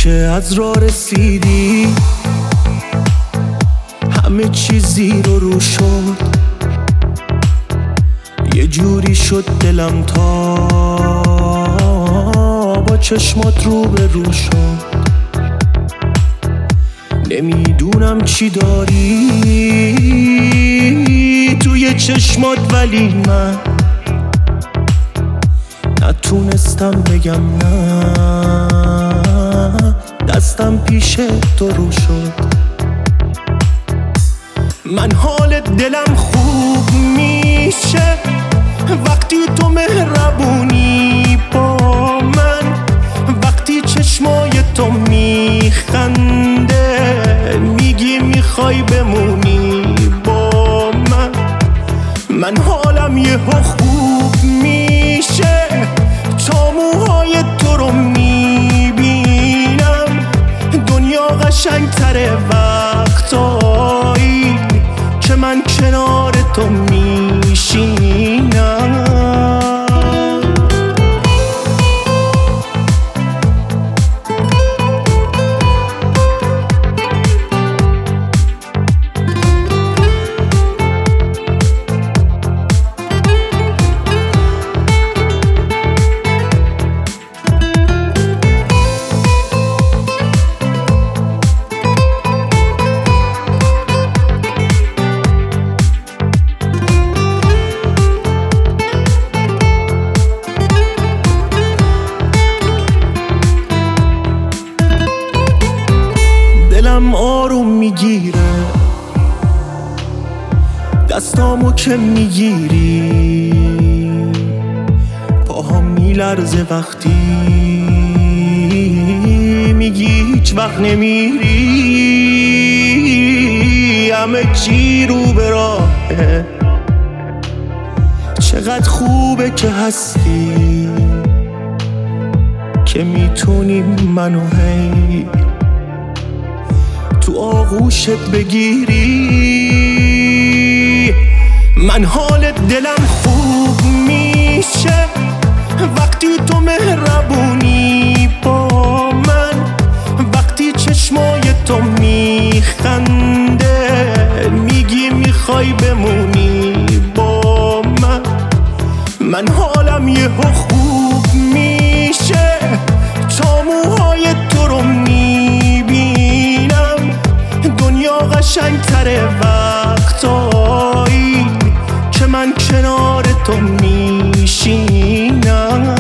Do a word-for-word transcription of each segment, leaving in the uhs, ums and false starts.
که از راه رسیدی همه چیزی رو رو شد، یه جوری شد دلم تا با چشمات رو به رو شد. نمیدونم چی داری توی چشمات، ولی من نتونستم بگم نه، دستم پیش تو رو شد. من حال دلم خوب میشه وقتی تو مهربونی با من، وقتی چشمای تو میخنده میگی میخوای بمونی با من. من حالم یهو خوب میشه تا موهای تو رو میبینم، دنیا قشنگتره وقتایی که من کنار تو میشینم. دلم آروم میگیره دستامو که میگیری، پاهم میلرزه وقتی میگی هیچ وقت نمیری. همه چی رو به راهه، چقدر خوبه که هستی که میتونی منو هی تو آغوشت بگیری. من حال دلم خوب میشه وقتی تو مهربونی با من، وقتی چشمای تو میخنده میگی میخوای بمونی با من. من حالم یهو خوب میشه تا موهای تو رو میبینم، دنیا قشنگتره وقتایی که من کنار تو میشینم.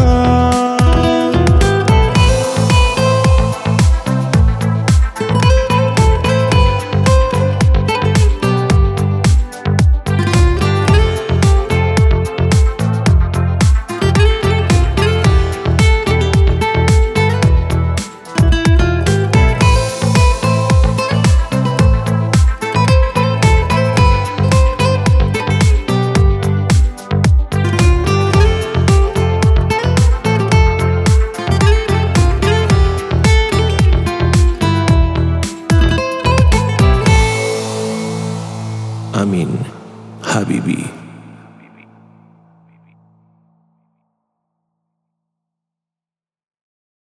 امین حبیبی.